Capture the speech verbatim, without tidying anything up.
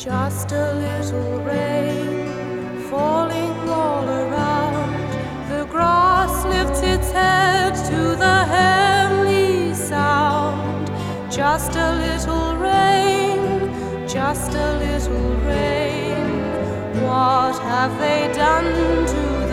Just a little rain falling all around. The grass lifts its head to the heavenly sound. Just a little rain, just a little rain. What have they done to